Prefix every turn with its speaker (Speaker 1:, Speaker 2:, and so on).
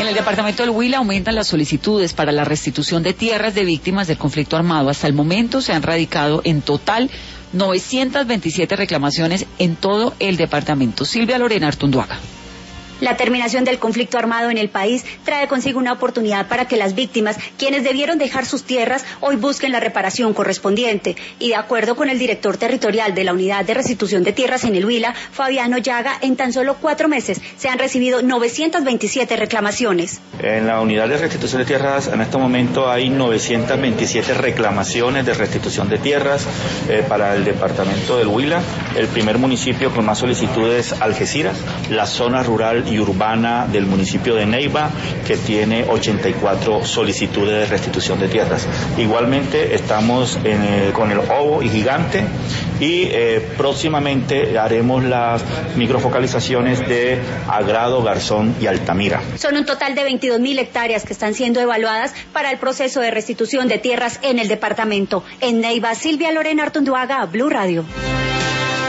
Speaker 1: En el departamento del Huila aumentan las solicitudes para la restitución de tierras de víctimas del conflicto armado. Hasta el momento se han radicado en total 927 reclamaciones en todo el departamento. Silvia Lorena Artunduaga.
Speaker 2: La terminación del conflicto armado en el país trae consigo una oportunidad para que las víctimas, quienes debieron dejar sus tierras, hoy busquen la reparación correspondiente. Y de acuerdo con el director territorial de la Unidad de Restitución de Tierras en el Huila, Fabiano Llaga, en tan solo 4 meses se han recibido 927 reclamaciones.
Speaker 3: En la Unidad de Restitución de Tierras, en este momento hay 927 reclamaciones de restitución de tierras para el departamento del Huila. El primer municipio con más solicitudes es Algeciras, la zona rural y urbana del municipio de Neiva, que tiene 84 solicitudes de restitución de tierras. Igualmente estamos con el Obo y Gigante y próximamente haremos las microfocalizaciones de Agrado, Garzón y Altamira.
Speaker 2: Son un total de 22.000 hectáreas que están siendo evaluadas para el proceso de restitución de tierras en el departamento. En Neiva, Silvia Lorena Artunduaga, Blue Radio.